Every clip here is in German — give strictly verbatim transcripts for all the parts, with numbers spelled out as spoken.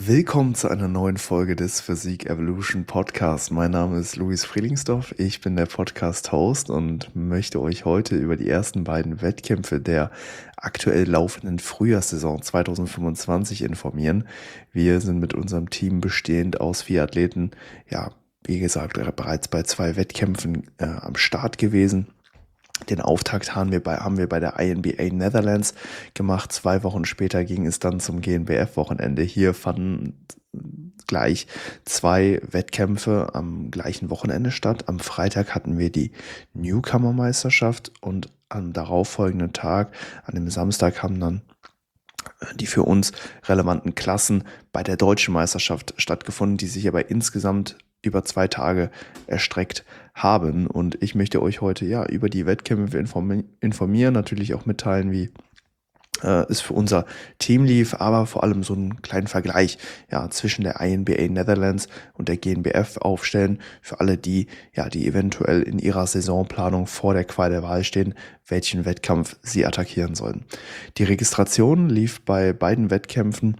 Willkommen zu einer neuen Folge des Physik Evolution Podcasts. Mein Name ist Luis Frielingsdorf, ich bin der Podcast-Host und möchte euch heute über die ersten beiden Wettkämpfe der aktuell laufenden Frühjahrssaison zwanzig fünfundzwanzig informieren. Wir sind mit unserem Team bestehend aus vier Athleten, ja, wie gesagt, bereits bei zwei Wettkämpfen äh, am Start gewesen. Den Auftakt haben wir, bei, haben wir bei der I N B A Netherlands gemacht. Zwei Wochen später ging es dann zum G N B F-Wochenende. Hier fanden gleich zwei Wettkämpfe am gleichen Wochenende statt. Am Freitag hatten wir die Newcomer-Meisterschaft und am darauffolgenden Tag, an dem Samstag, haben dann die für uns relevanten Klassen bei der deutschen Meisterschaft stattgefunden, die sich aber insgesamt über zwei Tage erstreckt haben. Und ich möchte euch heute ja über die Wettkämpfe informi- informieren, natürlich auch mitteilen, wie äh, es für unser Team lief, aber vor allem so einen kleinen Vergleich ja, zwischen der I N B A Netherlands und der G N B F aufstellen, für alle die, ja, die eventuell in ihrer Saisonplanung vor der Qual der Wahl stehen, welchen Wettkampf sie attackieren sollen. Die Registration lief bei beiden Wettkämpfen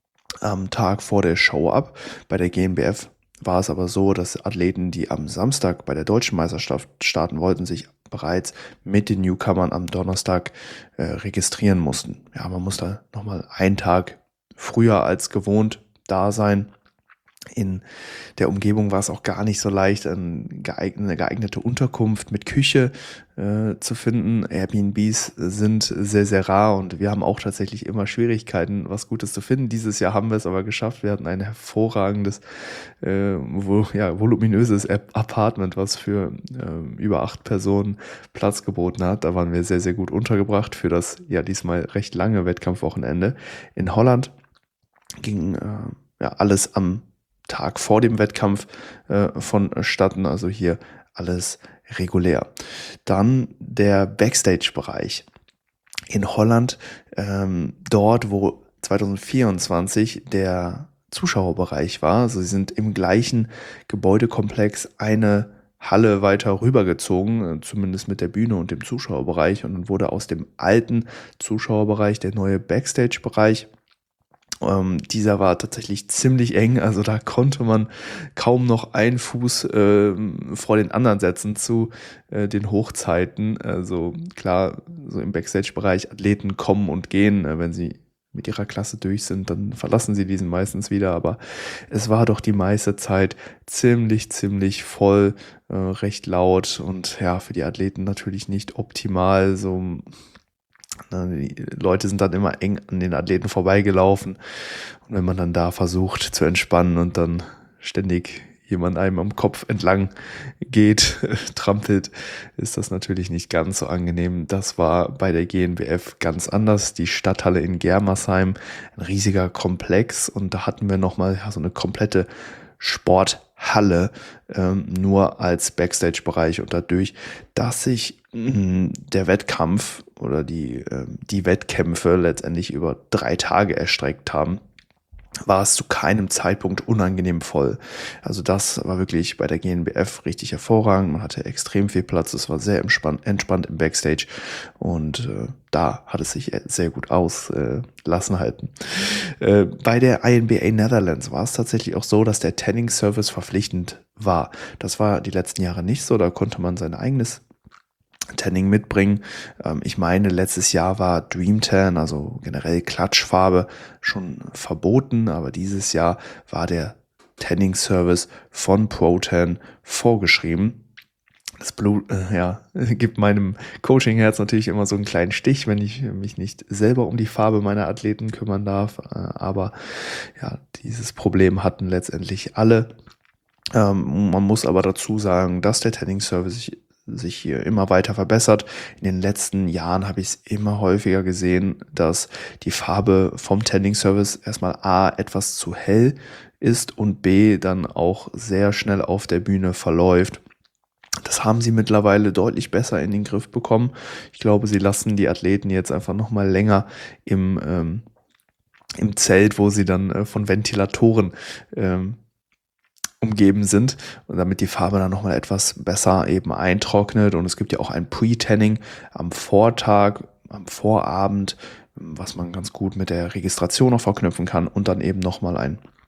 am Tag vor der Show ab. Bei der G N B F war es aber so, dass Athleten, die am Samstag bei der deutschen Meisterschaft starten wollten, sich bereits mit den Newcomern am Donnerstag äh, registrieren mussten. Ja, man muss da nochmal einen Tag früher als gewohnt da sein. In der Umgebung war es auch gar nicht so leicht, eine geeignete Unterkunft mit Küche äh, zu finden. Airbnbs sind sehr, sehr rar und wir haben auch tatsächlich immer Schwierigkeiten, was Gutes zu finden. Dieses Jahr haben wir es aber geschafft. Wir hatten ein hervorragendes, äh, wo, ja, voluminöses Apartment, was für äh, über acht Personen Platz geboten hat. Da waren wir sehr, sehr gut untergebracht für das ja diesmal recht lange Wettkampfwochenende. In Holland ging äh, ja alles am Tag vor dem Wettkampf äh, vonstatten, also hier alles regulär. Dann der Backstage-Bereich in Holland, ähm, dort wo zwanzig vierundzwanzig der Zuschauerbereich war, also sie sind im gleichen Gebäudekomplex eine Halle weiter rübergezogen, zumindest mit der Bühne und dem Zuschauerbereich, und dann wurde aus dem alten Zuschauerbereich der neue Backstage-Bereich. Ähm, dieser war tatsächlich ziemlich eng, also da konnte man kaum noch einen Fuß äh, vor den anderen setzen zu äh, den Hochzeiten. Also klar, so im Backstage-Bereich, Athleten kommen und gehen, äh, wenn sie mit ihrer Klasse durch sind, dann verlassen sie diesen meistens wieder, aber es war doch die meiste Zeit ziemlich, ziemlich voll, äh, recht laut und ja, für die Athleten natürlich nicht optimal, so. Die Leute sind dann immer eng an den Athleten vorbeigelaufen und wenn man dann da versucht zu entspannen und dann ständig jemand einem am Kopf entlang geht, trampelt, ist das natürlich nicht ganz so angenehm. Das war bei der G N B F ganz anders. Die Stadthalle in Germersheim, ein riesiger Komplex, und da hatten wir nochmal ja, so eine komplette Sporthalle ähm, nur als Backstage-Bereich, und dadurch, dass sich mh, der Wettkampf oder die, äh, die Wettkämpfe letztendlich über drei Tage erstreckt haben, war es zu keinem Zeitpunkt unangenehm voll. Also das war wirklich bei der G N B F richtig hervorragend. Man hatte extrem viel Platz, es war sehr entspannt, entspannt im Backstage, und äh, da hat es sich sehr gut auslassen äh, halten. Äh, bei der I N B A Netherlands war es tatsächlich auch so, dass der Tanning-Service verpflichtend war. Das war die letzten Jahre nicht so, da konnte man sein eigenes Tanning mitbringen. Ähm, ich meine, letztes Jahr war Dream Tan, also generell Klatschfarbe, schon verboten, aber dieses Jahr war der Tanning-Service von ProTan vorgeschrieben. Das Blut, äh, ja, gibt meinem Coaching-Herz natürlich immer so einen kleinen Stich, wenn ich mich nicht selber um die Farbe meiner Athleten kümmern darf. Äh, aber ja, dieses Problem hatten letztendlich alle. Ähm, man muss aber dazu sagen, dass der Tanning-Service sich sich hier immer weiter verbessert. In den letzten Jahren habe ich es immer häufiger gesehen, dass die Farbe vom Tanning-Service erstmal A, etwas zu hell ist und B, dann auch sehr schnell auf der Bühne verläuft. Das haben sie mittlerweile deutlich besser in den Griff bekommen. Ich glaube, sie lassen die Athleten jetzt einfach nochmal länger im, ähm, im Zelt, wo sie dann äh, von Ventilatoren ähm, umgeben sind, und damit die Farbe dann nochmal etwas besser eben eintrocknet. Und es gibt ja auch ein Pre-Tanning am Vortag, am Vorabend, was man ganz gut mit der Registration noch verknüpfen kann, und dann eben nochmal ein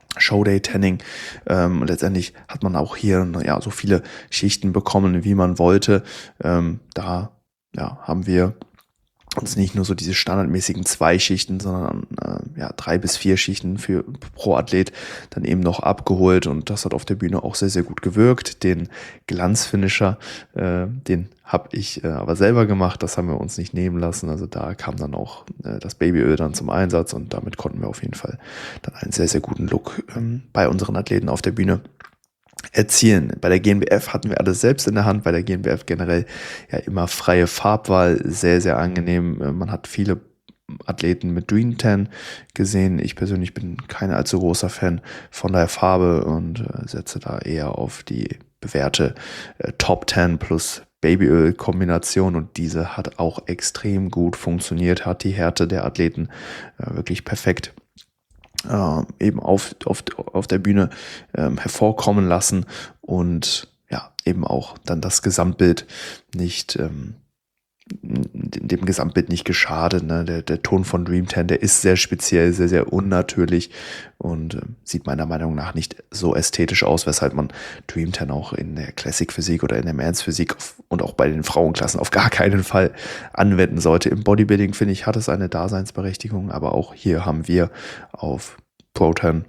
Showday-Tanning. Ähm, letztendlich hat man auch hier ja so viele Schichten bekommen, wie man wollte. Ähm, da ja, haben wir uns nicht nur so diese standardmäßigen zwei Schichten, sondern äh, ja drei bis vier Schichten für pro Athlet dann eben noch abgeholt, und das hat auf der Bühne auch sehr, sehr gut gewirkt. Den Glanzfinisher, äh, den habe ich äh, aber selber gemacht, das haben wir uns nicht nehmen lassen. Also da kam dann auch äh, das Babyöl dann zum Einsatz, und damit konnten wir auf jeden Fall dann einen sehr, sehr guten Look ähm, bei unseren Athleten auf der Bühne erzielen. Bei der G N B F hatten wir alles selbst in der Hand, bei der G N B F generell ja immer freie Farbwahl, sehr, sehr angenehm. Man hat viele Athleten mit Dream Tan gesehen. Ich persönlich bin kein allzu großer Fan von der Farbe und äh, setze da eher auf die bewährte äh, Top Tan plus Babyöl-Kombination, und diese hat auch extrem gut funktioniert, hat die Härte der Athleten äh, wirklich perfekt Äh, eben auf, auf, auf der Bühne ähm, hervorkommen lassen, und ja, eben auch dann das Gesamtbild nicht, ähm, dem Gesamtbild nicht geschadet. Ne? Der, der Ton von Dream Tan, der ist sehr speziell, sehr, sehr unnatürlich und äh, sieht meiner Meinung nach nicht so ästhetisch aus, weshalb man Dream Tan auch in der Classic Physik oder in der Men's Physik und auch bei den Frauenklassen auf gar keinen Fall anwenden sollte. Im Bodybuilding, finde ich, hat es eine Daseinsberechtigung, aber auch hier haben wir auf Pro Tan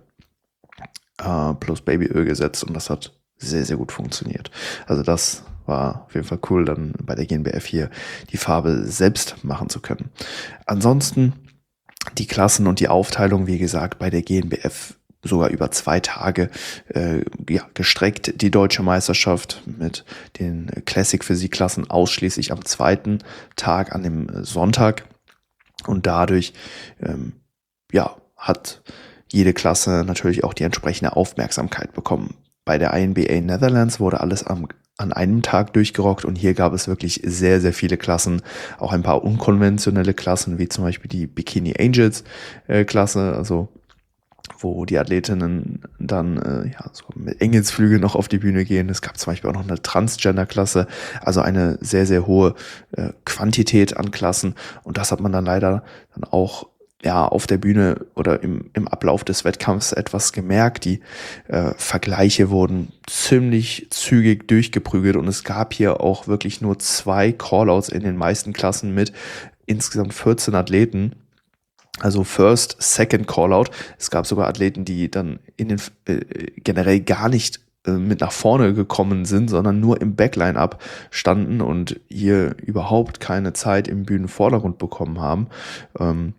äh, plus Babyöl gesetzt, und das hat sehr, sehr gut funktioniert. Also das war auf jeden Fall cool, dann bei der G N B F hier die Farbe selbst machen zu können. Ansonsten die Klassen und die Aufteilung, wie gesagt, bei der G N B F sogar über zwei Tage äh, ja, gestreckt, die deutsche Meisterschaft mit den Classic-Physik-Klassen ausschließlich am zweiten Tag, an dem Sonntag, und dadurch ähm, ja, hat jede Klasse natürlich auch die entsprechende Aufmerksamkeit bekommen. Bei der I N B A Netherlands wurde alles am, an einem Tag durchgerockt, und hier gab es wirklich sehr, sehr viele Klassen, auch ein paar unkonventionelle Klassen, wie zum Beispiel die Bikini Angels äh, Klasse, also wo die Athletinnen dann äh, ja, so mit Engelsflügel noch auf die Bühne gehen. Es gab zum Beispiel auch noch eine Transgender-Klasse, also eine sehr, sehr hohe äh, Quantität an Klassen, und das hat man dann leider dann auch ja, auf der Bühne oder im, im Ablauf des Wettkampfs etwas gemerkt. Die äh, Vergleiche wurden ziemlich zügig durchgeprügelt, und es gab hier auch wirklich nur zwei Callouts in den meisten Klassen mit insgesamt vierzehn Athleten. Also First, Second Callout. Es gab sogar Athleten, die dann in den äh, generell gar nicht äh, mit nach vorne gekommen sind, sondern nur im Backline-Up standen und hier überhaupt keine Zeit im Bühnenvordergrund bekommen haben. Ähm,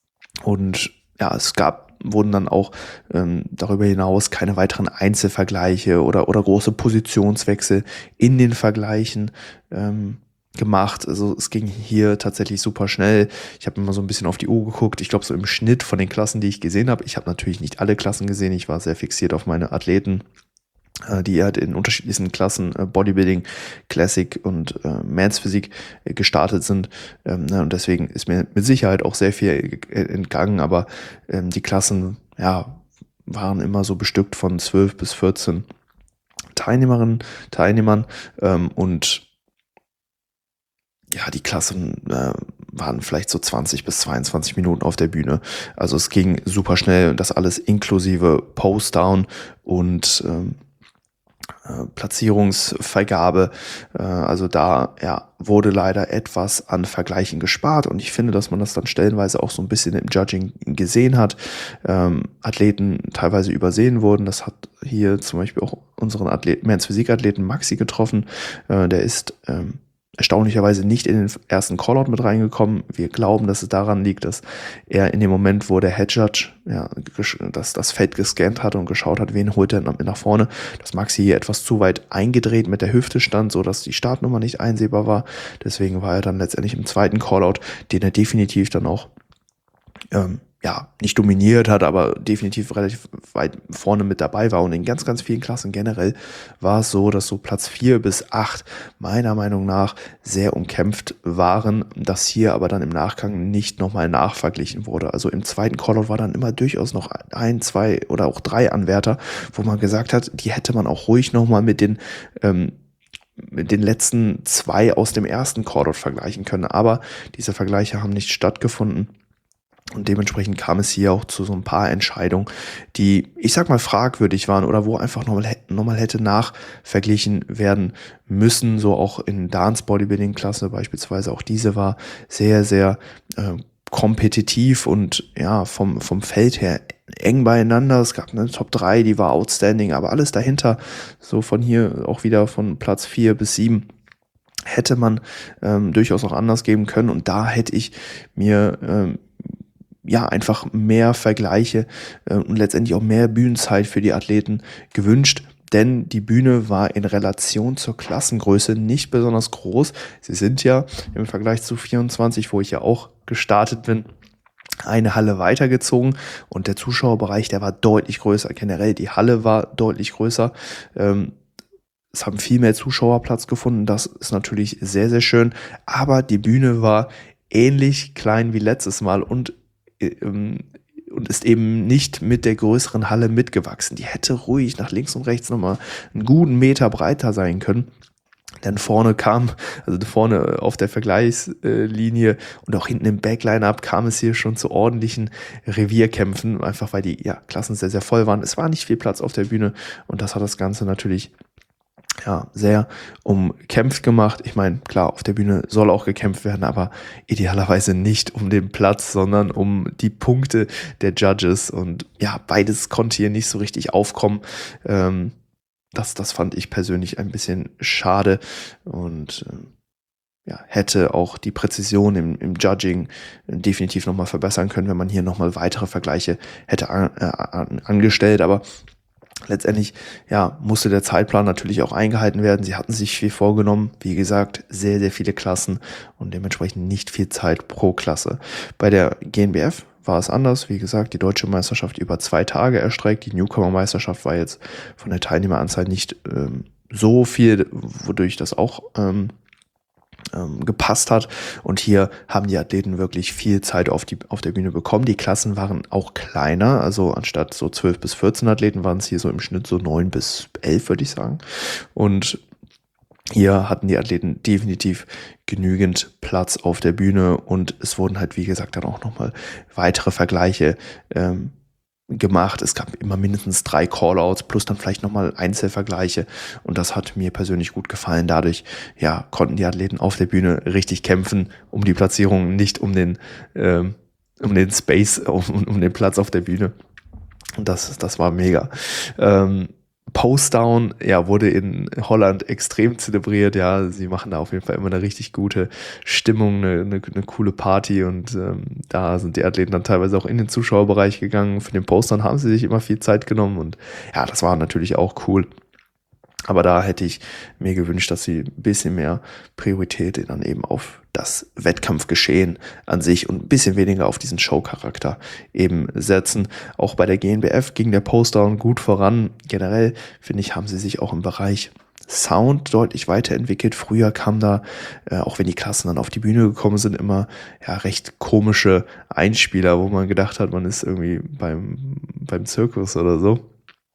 und ja, es gab wurden dann auch ähm, darüber hinaus keine weiteren Einzelvergleiche oder oder große Positionswechsel in den Vergleichen ähm, gemacht. Also es ging hier tatsächlich super schnell. Ich habe immer so ein bisschen auf die Uhr geguckt. Ich glaube, so im Schnitt von den Klassen, die ich gesehen habe, ich habe natürlich nicht alle Klassen gesehen. Ich war sehr fixiert auf meine Athleten, äh, die halt in unterschiedlichsten Klassen äh, Bodybuilding, Classic und äh, Men's Physik äh, gestartet sind. Ähm, ne, und deswegen ist mir mit Sicherheit auch sehr viel äh, entgangen. Aber ähm, die Klassen, ja, waren immer so bestückt von zwölf bis vierzehn Teilnehmerinnen, Teilnehmern ähm, und ja, die Klassen äh, waren vielleicht so zwanzig bis zweiundzwanzig Minuten auf der Bühne. Also es ging super schnell, und das alles inklusive Post-Down und ähm, äh, Platzierungsvergabe. Äh, also da ja, wurde leider etwas an Vergleichen gespart, und ich finde, dass man das dann stellenweise auch so ein bisschen im Judging gesehen hat. Ähm, Athleten teilweise übersehen wurden. Das hat hier zum Beispiel auch unseren Athleten, Men's Physik-Athleten Maxi getroffen. Äh, der ist ähm, erstaunlicherweise nicht in den ersten Callout mit reingekommen. Wir glauben, dass es daran liegt, dass er in dem Moment, wo der Head Judge ja, das, das Feld gescannt hat und geschaut hat, wen holt er nach vorne, dass Maxi hier etwas zu weit eingedreht mit der Hüfte stand, so dass die Startnummer nicht einsehbar war. Deswegen war er dann letztendlich im zweiten Callout, den er definitiv dann auch ähm, ja, nicht dominiert hat, aber definitiv relativ weit vorne mit dabei war. Und in ganz, ganz vielen Klassen generell war es so, dass so Platz vier bis acht meiner Meinung nach sehr umkämpft waren, dass hier aber dann im Nachgang nicht nochmal nachverglichen wurde. Also im zweiten Callout war dann immer durchaus noch ein, zwei oder auch drei Anwärter, wo man gesagt hat, die hätte man auch ruhig nochmal mit den ähm, mit den letzten zwei aus dem ersten Callout vergleichen können. Aber diese Vergleiche haben nicht stattgefunden. Und dementsprechend kam es hier auch zu so ein paar Entscheidungen, die, ich sag mal, fragwürdig waren oder wo einfach nochmal, nochmal hätte nachverglichen werden müssen. So auch in Dance-Bodybuilding-Klasse beispielsweise. Auch diese war sehr, sehr äh, kompetitiv und ja, vom, vom Feld her eng beieinander. Es gab eine Top drei, die war outstanding, aber alles dahinter, so von hier auch wieder von Platz vier bis sieben, hätte man ähm, durchaus auch anders geben können. Und da hätte ich mir ähm, ja, einfach mehr Vergleiche äh, und letztendlich auch mehr Bühnenzeit für die Athleten gewünscht, denn die Bühne war in Relation zur Klassengröße nicht besonders groß. Sie sind ja im Vergleich zu vierundzwanzig, wo ich ja auch gestartet bin, eine Halle weitergezogen und der Zuschauerbereich, der war deutlich größer. Generell die Halle war deutlich größer. Ähm, es haben viel mehr Zuschauer Platz gefunden. Das ist natürlich sehr, sehr schön. Aber die Bühne war ähnlich klein wie letztes Mal und und ist eben nicht mit der größeren Halle mitgewachsen. Die hätte ruhig nach links und rechts nochmal einen guten Meter breiter sein können. Denn vorne kam, also vorne auf der Vergleichslinie und auch hinten im Backline-Up kam es hier schon zu ordentlichen Revierkämpfen, einfach weil die ja, Klassen sehr, sehr voll waren. Es war nicht viel Platz auf der Bühne und das hat das Ganze natürlich ja, sehr umkämpft gemacht. Ich meine, klar, auf der Bühne soll auch gekämpft werden, aber idealerweise nicht um den Platz, sondern um die Punkte der Judges. Und ja, beides konnte hier nicht so richtig aufkommen. Ähm, das, das fand ich persönlich ein bisschen schade und ähm, ja, hätte auch die Präzision im, im Judging definitiv nochmal verbessern können, wenn man hier nochmal weitere Vergleiche hätte an, äh, an, angestellt. Aber letztendlich, ja, musste der Zeitplan natürlich auch eingehalten werden. Sie hatten sich viel vorgenommen. Wie gesagt, sehr, sehr viele Klassen und dementsprechend nicht viel Zeit pro Klasse. Bei der G N B F war es anders. Wie gesagt, die deutsche Meisterschaft über zwei Tage erstreckt. Die Newcomer-Meisterschaft war jetzt von der Teilnehmeranzahl nicht ähm, so viel, wodurch das auch ähm, ähm, gepasst hat. Und hier haben die Athleten wirklich viel Zeit auf, die, auf der Bühne bekommen. Die Klassen waren auch kleiner, also anstatt so zwölf bis vierzehn Athleten waren es hier so im Schnitt so neun bis elf, würde ich sagen. Und hier hatten die Athleten definitiv genügend Platz auf der Bühne und es wurden halt, wie gesagt, dann auch nochmal weitere Vergleiche ähm, gemacht. Es gab immer mindestens drei Callouts plus dann vielleicht nochmal Einzelvergleiche und das hat mir persönlich gut gefallen. Dadurch, ja, konnten die Athleten auf der Bühne richtig kämpfen um die Platzierung, nicht um den, ähm, um den Space, um, um den Platz auf der Bühne. Und das, das war mega. Ähm, Postdown, ja, wurde in Holland extrem zelebriert, ja, sie machen da auf jeden Fall immer eine richtig gute Stimmung, eine, eine, eine coole Party und ähm, da sind die Athleten dann teilweise auch in den Zuschauerbereich gegangen. Für den Postdown haben sie sich immer viel Zeit genommen und ja, das war natürlich auch cool. Aber da hätte ich mir gewünscht, dass sie ein bisschen mehr Priorität dann eben auf das Wettkampfgeschehen an sich und ein bisschen weniger auf diesen Showcharakter eben setzen. Auch bei der G N B F ging der Postdown gut voran. Generell, finde ich, haben sie sich auch im Bereich Sound deutlich weiterentwickelt. Früher kam da, äh, auch wenn die Klassen dann auf die Bühne gekommen sind, immer ja recht komische Einspieler, wo man gedacht hat, man ist irgendwie beim, beim Zirkus oder so.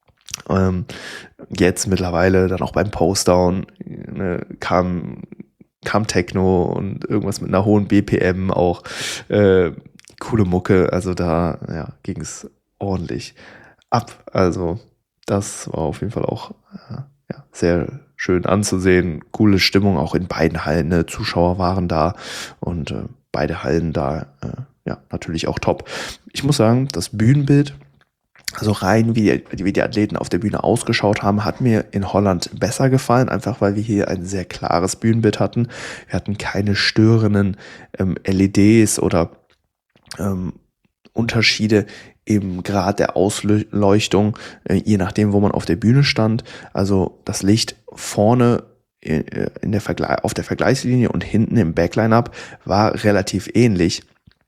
Ähm, jetzt mittlerweile dann auch beim Postdown ne, kam, kam Techno und irgendwas mit einer hohen B P M auch. Äh, coole Mucke, also da ja, ging es ordentlich ab. Also das war auf jeden Fall auch äh, ja, sehr schön anzusehen. Coole Stimmung auch in beiden Hallen. Ne? Zuschauer waren da und äh, beide Hallen da äh, ja natürlich auch top. Ich muss sagen, das Bühnenbild, also rein, wie die, wie die Athleten auf der Bühne ausgeschaut haben, hat mir in Holland besser gefallen, einfach weil wir hier ein sehr klares Bühnenbild hatten. Wir hatten keine störenden ähm, L E Ds oder ähm, Unterschiede im Grad der Ausleuchtung, äh, je nachdem, wo man auf der Bühne stand. Also das Licht vorne in, in der Vergle- auf der Vergleichslinie und hinten im Backline-Up war relativ ähnlich.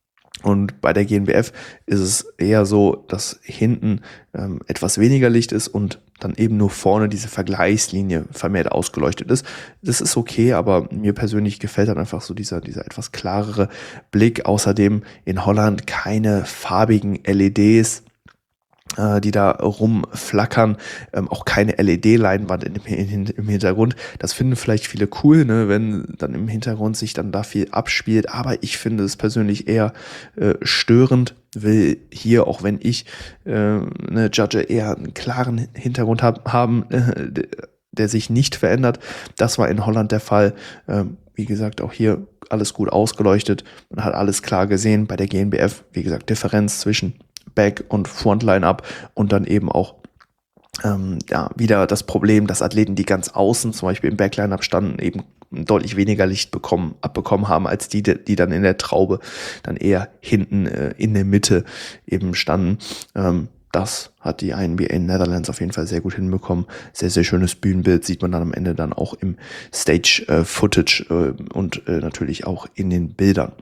Und bei der G N B F ist es eher so, dass hinten ähm, etwas weniger Licht ist und dann eben nur vorne diese Vergleichslinie vermehrt ausgeleuchtet ist. Das ist okay, aber mir persönlich gefällt dann einfach so dieser, dieser etwas klarere Blick. Außerdem in Holland keine farbigen L E Ds. äh, die da rumflackern, ähm, auch keine L E D-Leinwand in dem, in, im Hintergrund. Das finden vielleicht viele cool, ne, wenn dann im Hintergrund sich dann da viel abspielt, aber ich finde es persönlich eher äh, störend, will hier, auch wenn ich äh, eine Judge eher einen klaren Hintergrund hab, haben, äh, der sich nicht verändert. Das war in Holland der Fall. Ähm, wie gesagt, auch hier alles gut ausgeleuchtet. Man hat alles klar gesehen. Bei der G N B F, wie gesagt, Differenz zwischen Back- und Frontline-Up und dann eben auch ähm, ja, wieder das Problem, dass Athleten, die ganz außen, zum Beispiel im Backline-Up standen, eben deutlich weniger Licht bekommen, abbekommen haben, als die, die dann in der Traube dann eher hinten äh, in der Mitte eben standen. Ähm, das hat die I N B A Netherlands auf jeden Fall sehr gut hinbekommen. Sehr, sehr schönes Bühnenbild sieht man dann am Ende dann auch im Stage-Footage äh, und äh, natürlich auch in den Bildern.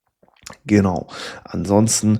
Genau. Ansonsten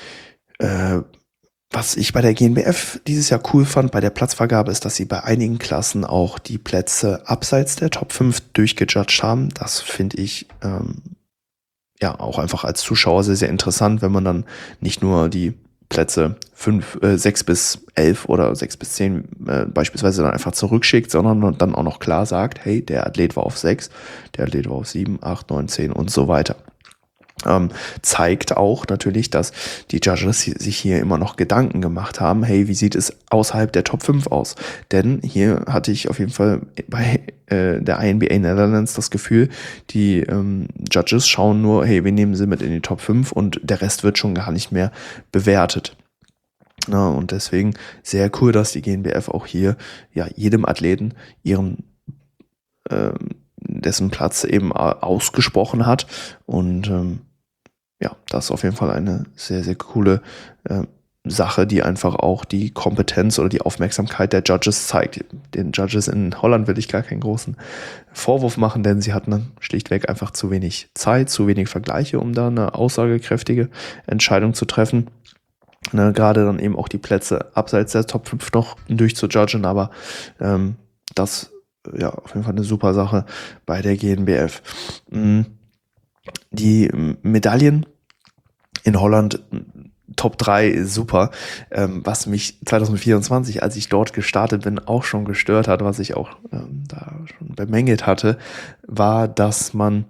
Äh, was ich bei der G N B F dieses Jahr cool fand bei der Platzvergabe ist, dass sie bei einigen Klassen auch die Plätze abseits der Top fünf durchgejudged haben. Das finde ich ähm, ja auch einfach als Zuschauer sehr, sehr interessant, wenn man dann nicht nur die Plätze fünf, äh, sechs bis elf oder sechs bis zehn äh, beispielsweise dann einfach zurückschickt, sondern dann auch noch klar sagt, hey, der Athlet war auf sechs, der Athlet war auf sieben, acht, neun, zehn und so weiter. Ähm, zeigt auch natürlich, dass die Judges sich hier immer noch Gedanken gemacht haben, hey, wie sieht es außerhalb der Top fünf aus? Denn hier hatte ich auf jeden Fall bei äh, der I N B A Netherlands das Gefühl, die ähm, Judges schauen nur, hey, wir nehmen sie mit in die Top fünf und der Rest wird schon gar nicht mehr bewertet. Ja, und deswegen sehr cool, dass die G N B F auch hier ja jedem Athleten ihren ähm, dessen Platz eben ausgesprochen hat und ähm, ja, das ist auf jeden Fall eine sehr, sehr coole äh, Sache, die einfach auch die Kompetenz oder die Aufmerksamkeit der Judges zeigt. Den Judges in Holland will ich gar keinen großen Vorwurf machen, denn sie hatten schlichtweg einfach zu wenig Zeit, zu wenig Vergleiche, um da eine aussagekräftige Entscheidung zu treffen. Ne, gerade dann eben auch die Plätze abseits der Top fünf noch durchzujudgen, aber ähm, das ja auf jeden Fall eine super Sache bei der G N B F. Die Medaillen in Holland Top drei super, ähm, was mich zwanzig vierundzwanzig, als ich dort gestartet bin, auch schon gestört hat, was ich auch ähm, da schon bemängelt hatte, war, dass man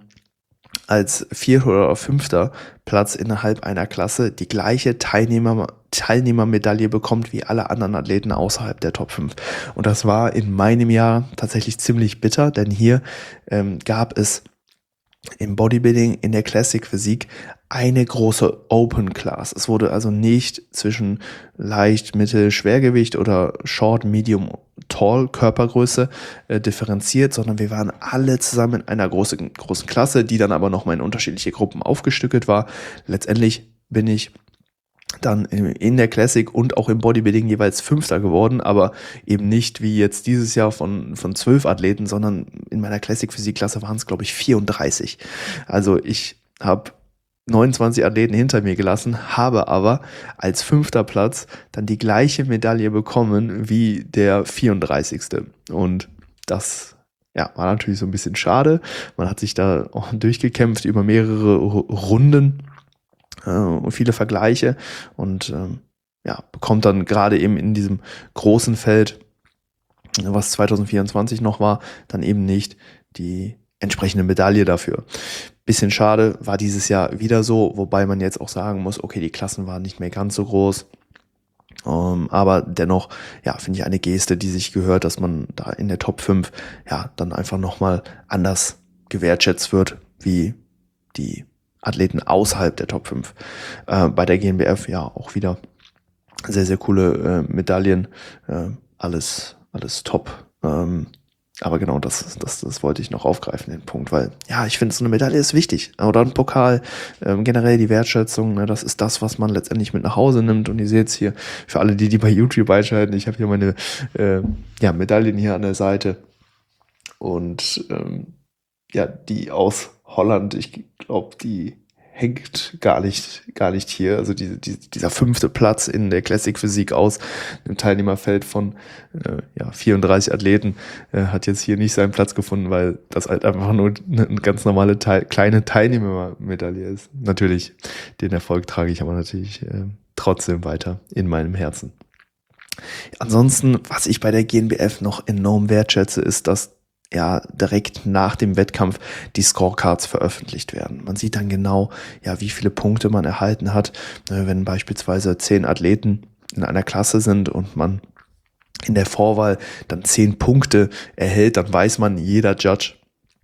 als vierter oder fünfter Platz innerhalb einer Klasse die gleiche Teilnehmer, Teilnehmermedaille bekommt wie alle anderen Athleten außerhalb der Top fünf. Und das war in meinem Jahr tatsächlich ziemlich bitter, denn hier ähm, gab es im Bodybuilding, in der Classic Physik eine große Open Class. Es wurde also nicht zwischen leicht, mittel, Schwergewicht oder Short, Medium, Tall Körpergröße äh, differenziert, sondern wir waren alle zusammen in einer großen, großen Klasse, die dann aber nochmal in unterschiedliche Gruppen aufgestückelt war. Letztendlich bin ich dann in der Classic und auch im Bodybuilding jeweils Fünfter geworden, aber eben nicht wie jetzt dieses Jahr von von zwölf Athleten, sondern in meiner Classic-Physik-Klasse waren es, glaube ich, vierunddreißig. Also ich habe neunundzwanzig Athleten hinter mir gelassen, habe aber als fünfter Platz dann die gleiche Medaille bekommen wie der vierunddreißigste. Und das ja, war natürlich so ein bisschen schade. Man hat sich da auch durchgekämpft über mehrere Runden und viele Vergleiche und ähm, ja, bekommt dann gerade eben in diesem großen Feld, was zwanzig vierundzwanzig noch war, dann eben nicht die entsprechende Medaille dafür. Bisschen schade, war dieses Jahr wieder so, wobei man jetzt auch sagen muss, okay, die Klassen waren nicht mehr ganz so groß. Um, aber dennoch, ja, finde ich eine Geste, die sich gehört, dass man da in der Top fünf ja dann einfach nochmal anders gewertschätzt wird, wie die Athleten außerhalb der Top fünf. Äh, bei der G N B F ja auch wieder sehr, sehr coole äh, Medaillen. Äh, alles, alles top. Ähm, aber genau, das, das, das wollte ich noch aufgreifen, den Punkt, weil ja, ich finde, so eine Medaille ist wichtig. Oder ein Pokal, ähm, generell die Wertschätzung, ne, das ist das, was man letztendlich mit nach Hause nimmt. Und ihr seht es hier, für alle, die, die bei YouTube einschalten, ich habe hier meine äh, ja, Medaillen hier an der Seite. Und ähm, ja, die aus Holland, ich glaube, die hängt gar nicht, gar nicht hier. Also die, die, dieser fünfte Platz in der Classic Physik aus einem Teilnehmerfeld von äh, ja, vierunddreißig Athleten äh, hat jetzt hier nicht seinen Platz gefunden, weil das halt einfach nur eine ganz normale Teil, kleine Teilnehmermedaille ist. Natürlich, den Erfolg trage ich aber natürlich äh, trotzdem weiter in meinem Herzen. Ansonsten, was ich bei der G N B F noch enorm wertschätze, ist, dass ja direkt nach dem Wettkampf die Scorecards veröffentlicht werden. Man sieht dann genau, ja, wie viele Punkte man erhalten hat. Wenn beispielsweise zehn Athleten in einer Klasse sind und man in der Vorwahl dann zehn Punkte erhält, dann weiß man, jeder Judge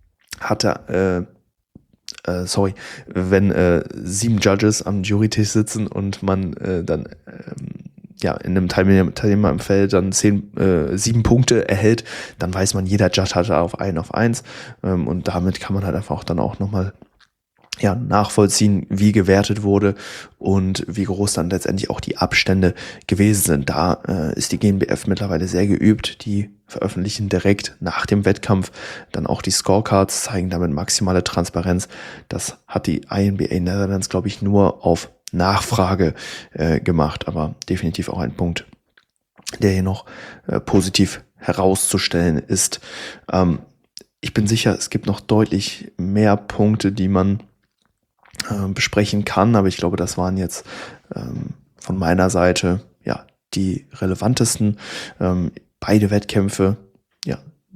hatte, äh, äh, sorry, wenn äh, sieben Judges am Jurytisch sitzen und man äh, dann ähm, ja, in einem Teilnehmer, Teilnehmer im Feld dann zehn, äh, sieben Punkte erhält, dann weiß man, jeder Judge hatte auf ein auf eins, ähm, und damit kann man halt einfach auch dann auch nochmal ja, nachvollziehen, wie gewertet wurde und wie groß dann letztendlich auch die Abstände gewesen sind. Da äh, ist die G N B F mittlerweile sehr geübt. Die veröffentlichen direkt nach dem Wettkampf dann auch die Scorecards, zeigen damit maximale Transparenz. Das hat die I N B A Netherlands, glaube ich, nur auf Nachfrage äh, gemacht, aber definitiv auch ein Punkt, der hier noch äh, positiv herauszustellen ist. Ähm, ich bin sicher, es gibt noch deutlich mehr Punkte, die man äh, besprechen kann, aber ich glaube, das waren jetzt ähm, von meiner Seite ja die relevantesten. Ähm, beide Wettkämpfe, ja,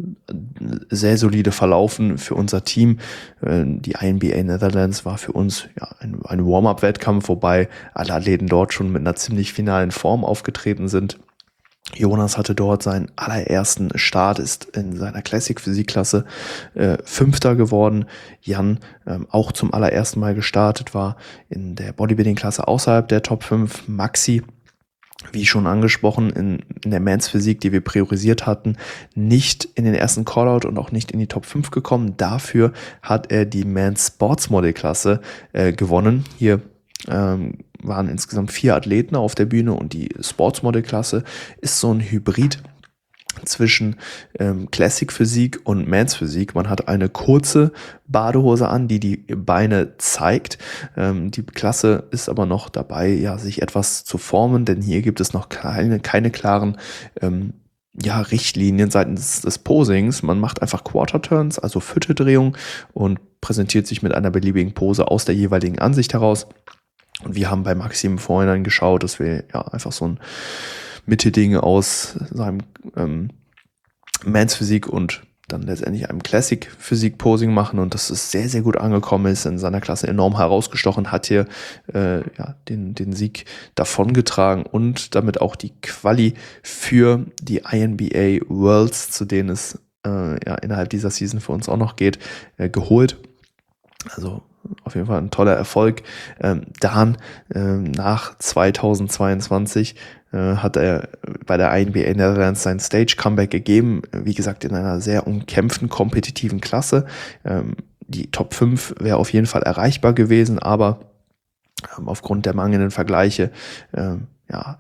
sehr solide verlaufen für unser Team. Die I N B A Netherlands war für uns ja ein, ein Warm-up-Wettkampf, wobei alle Athleten dort schon mit einer ziemlich finalen Form aufgetreten sind. Jonas hatte dort seinen allerersten Start, ist in seiner Classic-Physik-Klasse äh, Fünfter geworden. Jan ähm, auch zum allerersten Mal gestartet, war in der Bodybuilding-Klasse außerhalb der Top fünf. Maxi, wie schon angesprochen, in, in der Men's Physik, die wir priorisiert hatten, nicht in den ersten Callout und auch nicht in die Top fünf gekommen. Dafür hat er die Men's Sports Model Klasse äh, gewonnen. Hier ähm, waren insgesamt vier Athleten auf der Bühne und die Sports Model Klasse ist so ein Hybrid zwischen ähm, Classic Physik und Men's Physik. Man hat eine kurze Badehose an, die die Beine zeigt. Ähm, die Klasse ist aber noch dabei, ja, sich etwas zu formen, denn hier gibt es noch keine, keine klaren ähm, ja, Richtlinien seitens des Posings. Man macht einfach Quarter Turns, also Vierteldrehung, und präsentiert sich mit einer beliebigen Pose aus der jeweiligen Ansicht heraus. Und wir haben bei Maxim vorhin geschaut, dass wir ja einfach so ein Mitte-Ding aus seinem ähm, Men's Physik und dann letztendlich einem Classic Physik Posing machen, und das ist sehr, sehr gut angekommen, ist in seiner Klasse enorm herausgestochen, hat hier äh, ja, den, den Sieg davongetragen und damit auch die Quali für die I N B A Worlds, zu denen es äh, ja innerhalb dieser Season für uns auch noch geht, äh, geholt. Also auf jeden Fall ein toller Erfolg. Ähm, Dan, ähm, nach zweitausendzweiundzwanzig äh, hat er bei der I N B A Netherlands sein Stage-Comeback gegeben. Wie gesagt, in einer sehr umkämpften, kompetitiven Klasse. Ähm, die Top fünf wäre auf jeden Fall erreichbar gewesen, aber ähm, aufgrund der mangelnden Vergleiche, ähm, ja,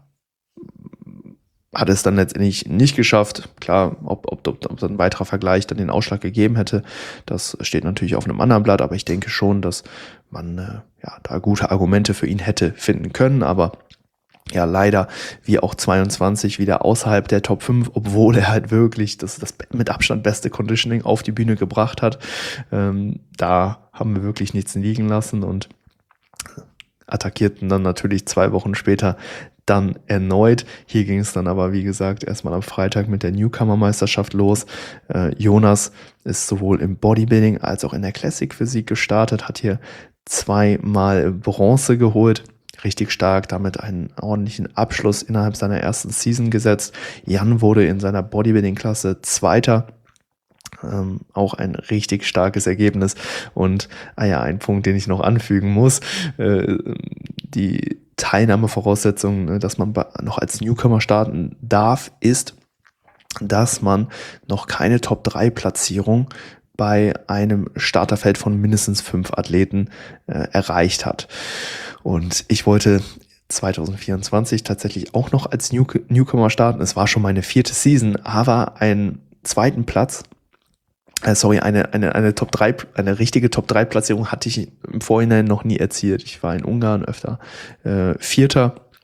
hat es dann letztendlich nicht geschafft. Klar, ob, ob, ob, ob ein weiterer Vergleich dann den Ausschlag gegeben hätte, das steht natürlich auf einem anderen Blatt, aber ich denke schon, dass man äh, ja, da gute Argumente für ihn hätte finden können, aber ja, leider wie auch zweiundzwanzig wieder außerhalb der Top fünf, obwohl er halt wirklich das, das mit Abstand beste Conditioning auf die Bühne gebracht hat. Ähm, da haben wir wirklich nichts liegen lassen und attackierten dann natürlich zwei Wochen später dann erneut. Hier ging es dann aber, wie gesagt, erstmal am Freitag mit der Newcomer-Meisterschaft los. Äh, Jonas ist sowohl im Bodybuilding als auch in der Classic Physik gestartet, hat hier zweimal Bronze geholt. Richtig stark, damit einen ordentlichen Abschluss innerhalb seiner ersten Season gesetzt. Jan wurde in seiner Bodybuilding-Klasse Zweiter. Ähm, auch ein richtig starkes Ergebnis. Und ah ja, ein Punkt, den ich noch anfügen muss, äh, die Teilnahmevoraussetzung, dass man noch als Newcomer starten darf, ist, dass man noch keine Top drei Platzierung bei einem Starterfeld von mindestens fünf Athleten äh, erreicht hat. Und ich wollte zwanzig vierundzwanzig tatsächlich auch noch als New- Newcomer starten. Es war schon meine vierte Season, aber einen zweiten Platz, äh, sorry, eine, eine, eine Top drei, eine richtige Top drei Platzierung hatte ich im Vorhinein noch nie erzielt. Ich war in Ungarn öfter äh, Vierter.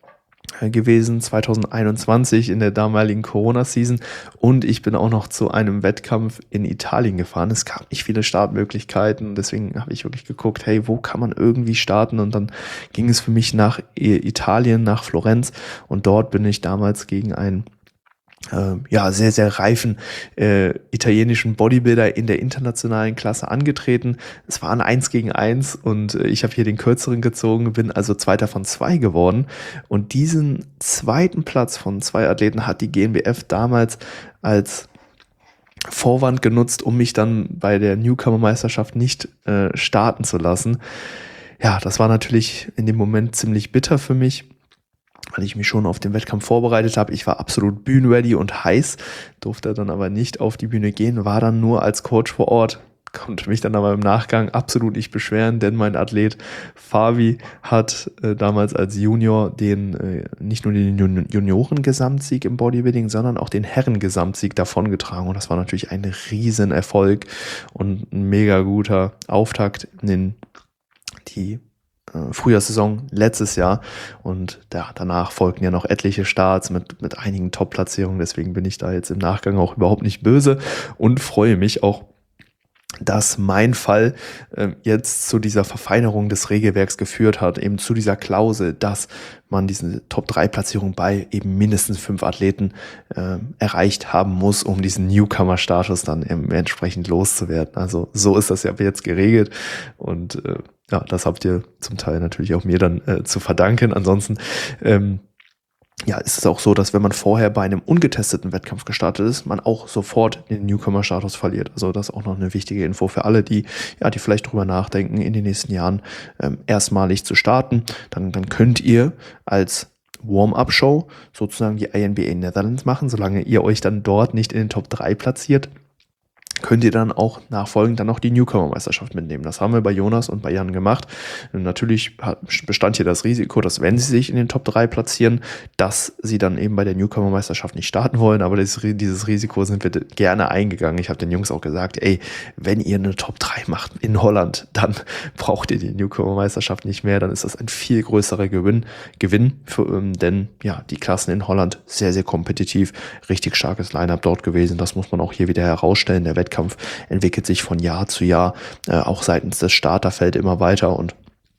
gewesen, zwanzig einundzwanzig in der damaligen Corona-Season, und ich bin auch noch zu einem Wettkampf in Italien gefahren. Es gab nicht viele Startmöglichkeiten, deswegen habe ich wirklich geguckt, hey, wo kann man irgendwie starten, und dann ging es für mich nach Italien, nach Florenz, und dort bin ich damals gegen einen äh, ja, sehr, sehr reifen äh, italienischen Bodybuilder in der internationalen Klasse angetreten. Es war ein Eins gegen Eins, und äh, ich habe hier den kürzeren gezogen, bin also Zweiter von zwei geworden. Und diesen zweiten Platz von zwei Athleten hat die G N B F damals als Vorwand genutzt, um mich dann bei der Newcomer-Meisterschaft nicht äh, starten zu lassen. Ja, das war natürlich in dem Moment ziemlich bitter für mich, weil ich mich schon auf den Wettkampf vorbereitet habe. Ich war absolut bühnenready und heiß, durfte dann aber nicht auf die Bühne gehen, war dann nur als Coach vor Ort, konnte mich dann aber im Nachgang absolut nicht beschweren, denn mein Athlet Fabi hat äh, damals als Junior den äh, nicht nur den Jun- Junioren-Gesamtsieg im Bodybuilding, sondern auch den Herren-Gesamtsieg davongetragen, und das war natürlich ein Riesenerfolg und ein mega guter Auftakt in den, die Frühjahrssaison letztes Jahr, und ja, danach folgten ja noch etliche Starts mit, mit einigen Top-Platzierungen, deswegen bin ich da jetzt im Nachgang auch überhaupt nicht böse und freue mich auch, dass mein Fall äh, jetzt zu dieser Verfeinerung des Regelwerks geführt hat, eben zu dieser Klausel, dass man diese Top drei Platzierung bei eben mindestens fünf Athleten äh, erreicht haben muss, um diesen Newcomer-Status dann eben entsprechend loszuwerden. Also so ist das ja jetzt geregelt, und äh, ja, das habt ihr zum Teil natürlich auch mir dann äh, zu verdanken. Ansonsten ähm, ja, ist es auch so, dass wenn man vorher bei einem ungetesteten Wettkampf gestartet ist, man auch sofort den Newcomer-Status verliert. Also das ist auch noch eine wichtige Info für alle, die ja, die vielleicht drüber nachdenken, in den nächsten Jahren ähm, erstmalig zu starten. Dann, dann könnt ihr als Warm-up-Show sozusagen die I N B A Netherlands machen, solange ihr euch dann dort nicht in den Top drei platziert, könnt ihr dann auch nachfolgend dann noch die Newcomer-Meisterschaft mitnehmen. Das haben wir bei Jonas und bei Jan gemacht. Natürlich bestand hier das Risiko, dass wenn sie sich in den Top drei platzieren, dass sie dann eben bei der Newcomer-Meisterschaft nicht starten wollen, aber das, dieses Risiko sind wir gerne eingegangen. Ich habe den Jungs auch gesagt, ey, wenn ihr eine Top drei macht in Holland, dann braucht ihr die Newcomer-Meisterschaft nicht mehr, dann ist das ein viel größerer Gewinn, Gewinn für, ähm, denn ja, die Klassen in Holland sehr, sehr kompetitiv, richtig starkes Line-Up dort gewesen, das muss man auch hier wieder herausstellen. Der Wettkampf entwickelt sich von Jahr zu Jahr, äh, auch seitens des Starterfeld immer weiter, und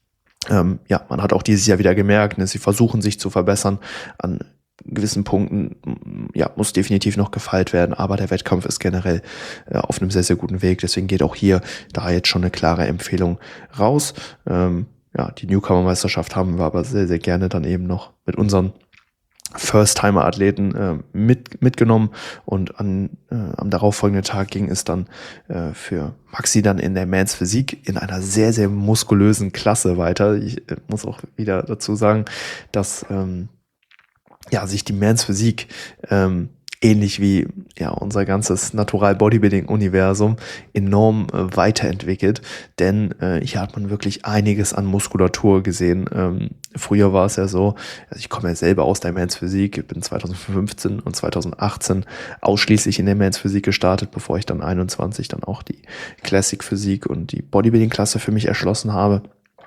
ähm, ja, man hat auch dieses Jahr wieder gemerkt, ne, sie versuchen sich zu verbessern an gewissen Punkten, ja, muss definitiv noch gefeilt werden, aber der Wettkampf ist generell äh, auf einem sehr, sehr guten Weg, deswegen geht auch hier da jetzt schon eine klare Empfehlung raus. Ähm, ja, die Newcomer-Meisterschaft haben wir aber sehr, sehr gerne dann eben noch mit unseren First-Timer-Athleten äh, mit, mitgenommen, und an, äh, am darauffolgenden Tag ging es dann äh, für Maxi dann in der Men's Physik in einer sehr, sehr muskulösen Klasse weiter. Ich äh, muss auch wieder dazu sagen, dass ähm, ja, sich die Men's Physik ähm, ähnlich wie ja unser ganzes Natural Bodybuilding Universum enorm äh, weiterentwickelt, denn äh, hier hat man wirklich einiges an Muskulatur gesehen. Ähm, früher war es ja so, also ich komme ja selber aus der Men's Physik, ich bin zwanzig fünfzehn und zwanzig achtzehn ausschließlich in der Men's Physik gestartet, bevor ich dann einundzwanzig dann auch die Classic Physik und die Bodybuilding Klasse für mich erschlossen habe.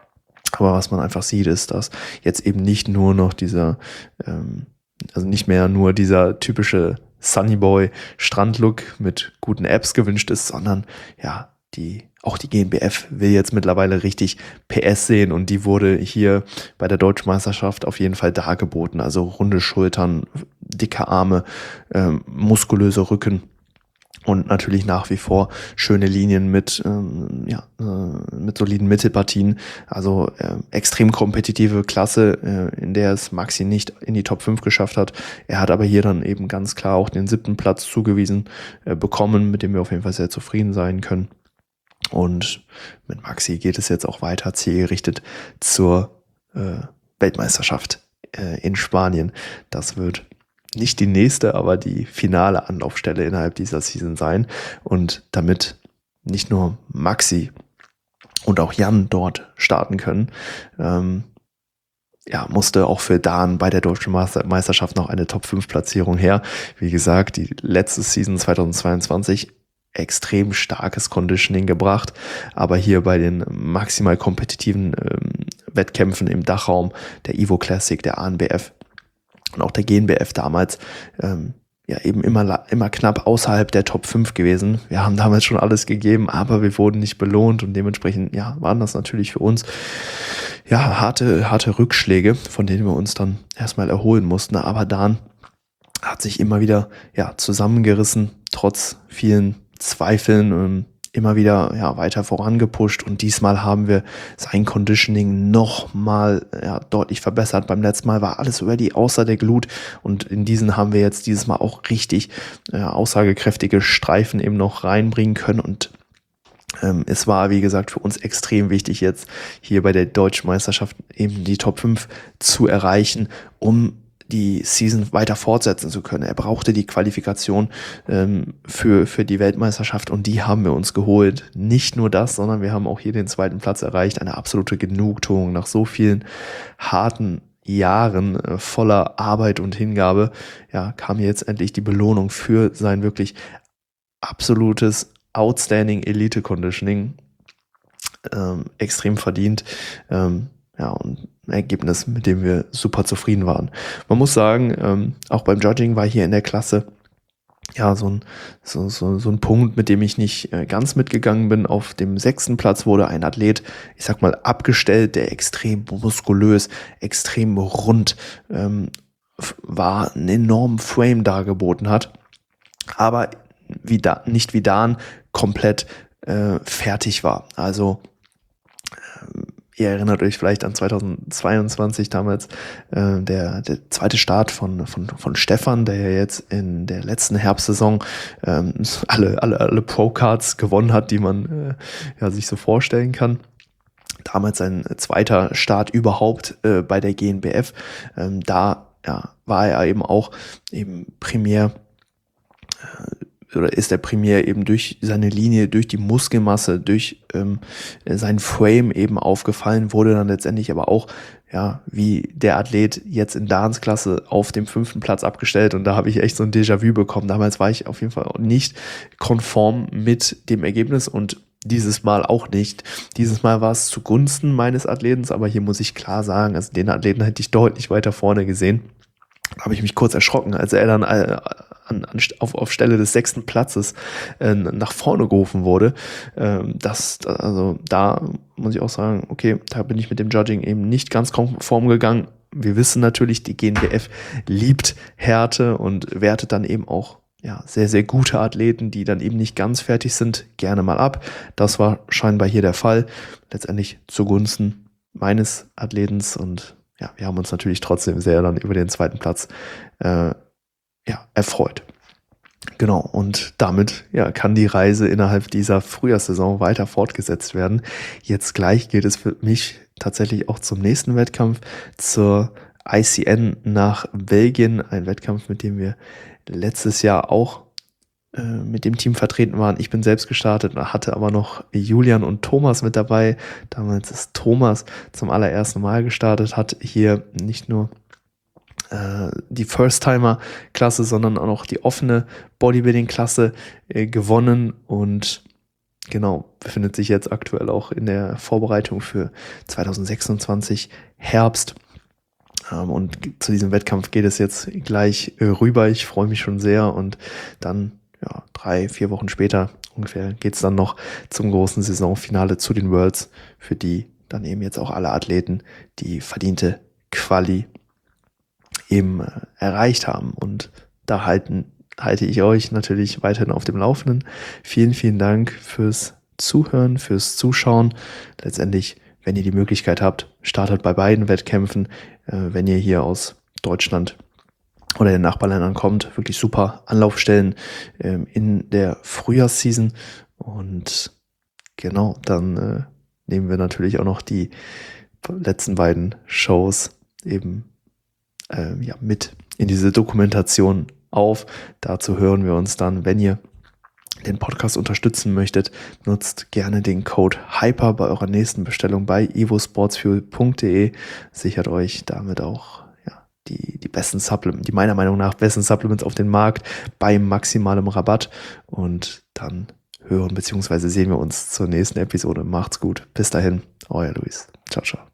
Aber was man einfach sieht, ist, dass jetzt eben nicht nur noch dieser ähm, also nicht mehr nur dieser typische Sunnyboy Strandlook mit guten Abs gewünscht ist, sondern ja, die auch die G N B F will jetzt mittlerweile richtig P S sehen, und die wurde hier bei der Deutschen Meisterschaft auf jeden Fall dargeboten. Also runde Schultern, dicke Arme, ähm, muskulöse Rücken. Und natürlich nach wie vor schöne Linien mit, ähm, ja, äh, mit soliden Mittelpartien. Also äh, extrem kompetitive Klasse, äh, in der es Maxi nicht in die Top fünf geschafft hat. Er hat aber hier dann eben ganz klar auch den siebten Platz zugewiesen äh, bekommen, mit dem wir auf jeden Fall sehr zufrieden sein können. Und mit Maxi geht es jetzt auch weiter zielgerichtet zur äh, Weltmeisterschaft äh, in Spanien. Das wird nicht die nächste, aber die finale Anlaufstelle innerhalb dieser Season sein. Und damit nicht nur Maxi und auch Jan dort starten können, ähm, ja, musste auch für Dan bei der Deutschen Meisterschaft noch eine Top fünf Platzierung her. Wie gesagt, die letzte Season zweitausendzweiundzwanzig extrem starkes Conditioning gebracht, aber hier bei den maximal kompetitiven ähm, Wettkämpfen im Dachraum, der Evo Classic, der A N B F, Und auch der G N B F damals, ähm, ja eben immer, immer knapp außerhalb der Top fünf gewesen. Wir haben damals schon alles gegeben, aber wir wurden nicht belohnt und dementsprechend, ja, waren das natürlich für uns, ja, harte, harte Rückschläge, von denen wir uns dann erstmal erholen mussten. Aber Dan hat sich immer wieder, ja, zusammengerissen, trotz vielen Zweifeln und immer wieder, ja, weiter vorangepusht, und diesmal haben wir sein Conditioning nochmal, ja, deutlich verbessert. Beim letzten Mal war alles über die außer der Glut, und in diesen haben wir jetzt dieses Mal auch richtig äh, aussagekräftige Streifen eben noch reinbringen können, und ähm, es war, wie gesagt, für uns extrem wichtig, jetzt hier bei der Deutschen Meisterschaft eben die Top fünf zu erreichen, um die Season weiter fortsetzen zu können. Er brauchte die Qualifikation ähm, für, für die Weltmeisterschaft, und die haben wir uns geholt. Nicht nur das, sondern wir haben auch hier den zweiten Platz erreicht. Eine absolute Genugtuung nach so vielen harten Jahren äh, voller Arbeit und Hingabe. Ja, kam hier jetzt endlich die Belohnung für sein wirklich absolutes Outstanding Elite Conditioning. Ähm, extrem verdient. Ähm, ja, und ein Ergebnis, mit dem wir super zufrieden waren. Man muss sagen, ähm, auch beim Judging war hier in der Klasse ja so ein, so, so, so ein Punkt, mit dem ich nicht äh, ganz mitgegangen bin. Auf dem sechsten Platz wurde ein Athlet, ich sag mal, abgestellt, der extrem muskulös, extrem rund ähm, war, einen enormen Frame dargeboten hat, aber wie da, nicht wie Dan komplett äh, fertig war. Also ihr erinnert euch vielleicht an zweitausendzweiundzwanzig damals, äh, der, der zweite Start von, von, von Stefan, der ja jetzt in der letzten Herbstsaison ähm, alle, alle, alle Pro-Cards gewonnen hat, die man äh, ja, sich so vorstellen kann. Damals sein zweiter Start überhaupt äh, bei der G N B F. Ähm, da ja, war er eben auch eben primär äh, oder ist er primär eben durch seine Linie, durch die Muskelmasse, durch ähm, seinen Frame eben aufgefallen, wurde dann letztendlich aber auch, ja, wie der Athlet jetzt in Dans Klasse auf dem fünften Platz abgestellt, und da habe ich echt so ein Déjà-vu bekommen. Damals war ich auf jeden Fall nicht konform mit dem Ergebnis, und dieses Mal auch nicht. Dieses Mal war es zugunsten meines Athleten, aber hier muss ich klar sagen, also den Athleten hätte ich deutlich weiter vorne gesehen. Da habe ich mich kurz erschrocken, als er dann äh, an, an, auf, auf Stelle des sechsten Platzes äh, nach vorne gerufen wurde. Ähm, das, also da muss ich auch sagen, okay, da bin ich mit dem Judging eben nicht ganz konform gegangen. Wir wissen natürlich, die G N B F liebt Härte und wertet dann eben auch ja, sehr, sehr gute Athleten, die dann eben nicht ganz fertig sind, gerne mal ab. Das war scheinbar hier der Fall. Letztendlich zugunsten meines Athletens, und ja, wir haben uns natürlich trotzdem sehr dann über den zweiten Platz äh, ja, erfreut. Genau, und damit ja, kann die Reise innerhalb dieser Frühjahrssaison weiter fortgesetzt werden. Jetzt gleich geht es für mich tatsächlich auch zum nächsten Wettkampf, zur I C N nach Belgien, ein Wettkampf, mit dem wir letztes Jahr auch äh, mit dem Team vertreten waren. Ich bin selbst gestartet, hatte aber noch Julian und Thomas mit dabei. Damals ist Thomas zum allerersten Mal gestartet, hat hier nicht nur äh, die First-Timer-Klasse, sondern auch noch die offene Bodybuilding-Klasse äh, gewonnen, und genau, befindet sich jetzt aktuell auch in der Vorbereitung für zweitausendsechsundzwanzig Herbst. Um, und zu diesem Wettkampf geht es jetzt gleich äh, rüber. Ich freue mich schon sehr, und dann ja, drei, vier Wochen später ungefähr geht es dann noch zum großen Saisonfinale zu den Worlds, für die dann eben jetzt auch alle Athleten die verdiente Quali eben äh, erreicht haben. Und da halten, halte ich euch natürlich weiterhin auf dem Laufenden. Vielen, vielen Dank fürs Zuhören, fürs Zuschauen. Letztendlich, wenn ihr die Möglichkeit habt, startet bei beiden Wettkämpfen. Äh, wenn ihr hier aus Deutschland oder den Nachbarländern kommt, wirklich super Anlaufstellen ähm, in der Frühjahrsseason. Und genau, dann äh, nehmen wir natürlich auch noch die letzten beiden Shows eben äh, ja, mit in diese Dokumentation auf. Dazu hören wir uns dann, wenn ihr den Podcast unterstützen möchtet, nutzt gerne den Code HYPER bei eurer nächsten Bestellung bei evosportsfuel punkt de. Sichert euch damit auch ja, die, die besten Supplements, die meiner Meinung nach besten Supplements auf den Markt bei maximalem Rabatt. Und dann hören bzw. sehen wir uns zur nächsten Episode. Macht's gut. Bis dahin, euer Luis. Ciao, ciao.